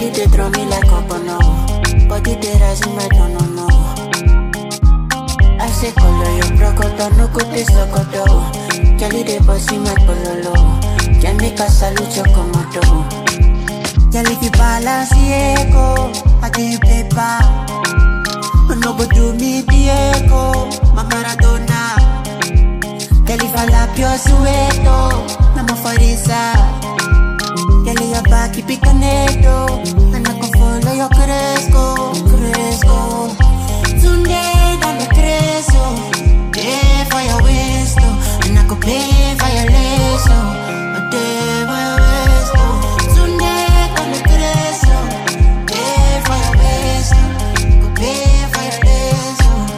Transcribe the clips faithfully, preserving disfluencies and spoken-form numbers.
body they draw me like a bono. Body they rising right no no no. I say color your brocodo, no go taste locodo. Kelly they bossy my pololo. Can make a salute your commando. Girl if you balance the echo, I give you paper. No go do me the echo, my Maradona. Girl if I lap your sueto, I'm a farisa. Girl your back keep it connected, and I can follow your cresco, cresco. Today I'm a cresco, pay for your waist, and I could pay for your lace, a day for your waist. Today I'm a cresco, pay for your waist, could pay for your lace.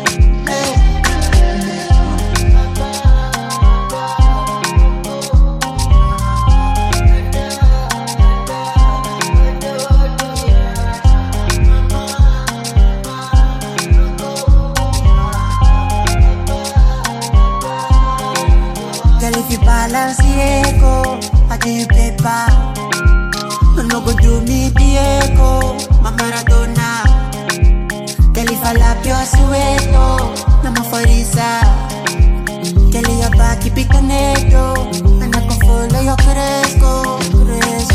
Girl, if you balance the echo, I give you paper. No go do me the echo, my Maradona. Girl, if I lap your sueto, I'm a farisa. Girl, your back keep it connected, and I can follow your cresco, cresco.